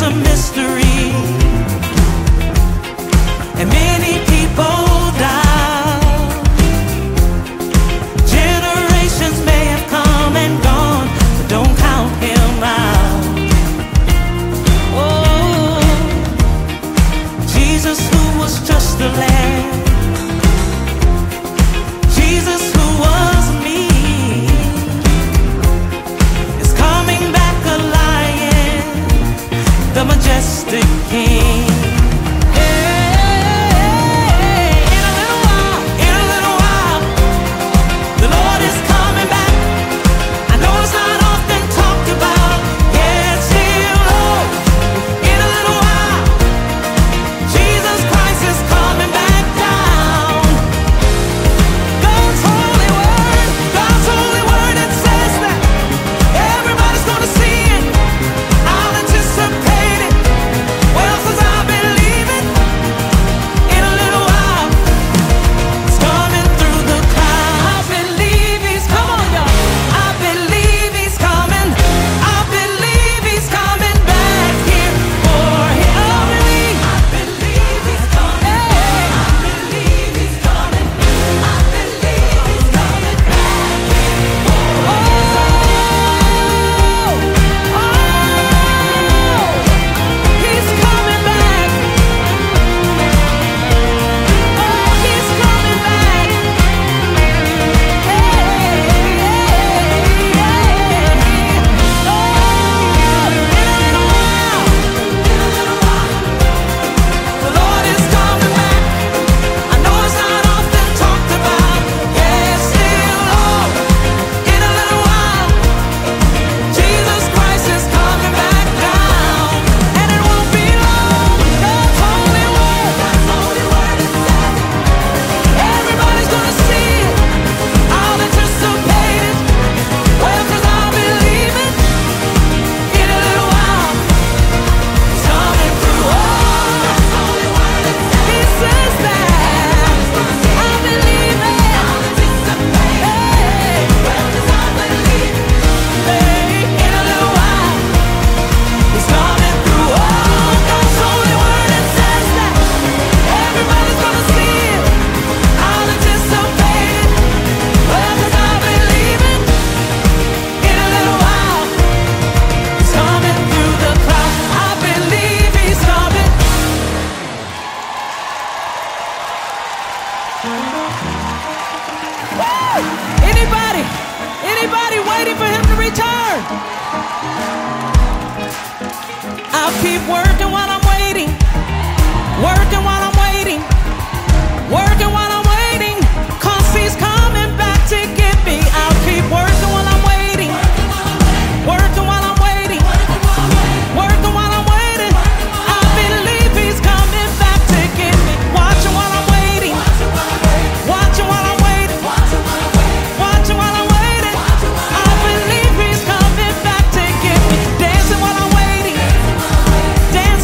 a mystery, and many people doubt. Generations may have come and gone, but don't count him out. Oh, Jesus, who was just a lamb, Jesus, who was me, is coming back a lion, the majestic King. Anybody waiting for him to return? I'll keep working while I'm waiting, working while I'm waiting, working while I'm waiting, 'cause he's coming back to get me. I'll keep working while I'm waiting, working while I'm waiting, working while I'm waiting. I believe he's coming back to get me. Watching while I'm waiting, watching while I'm waiting, watching while I'm waiting. I believe he's coming back to get me. Dancing while I'm waiting, dancing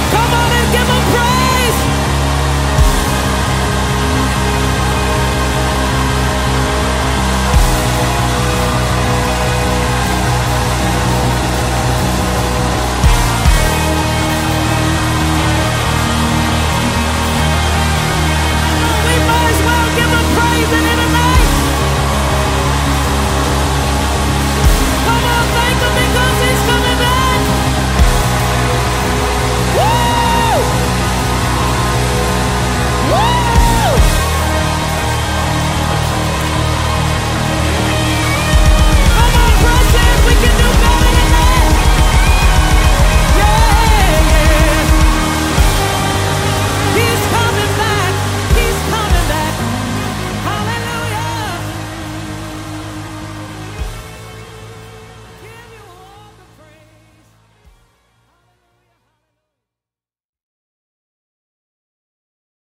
Come on and give him praise.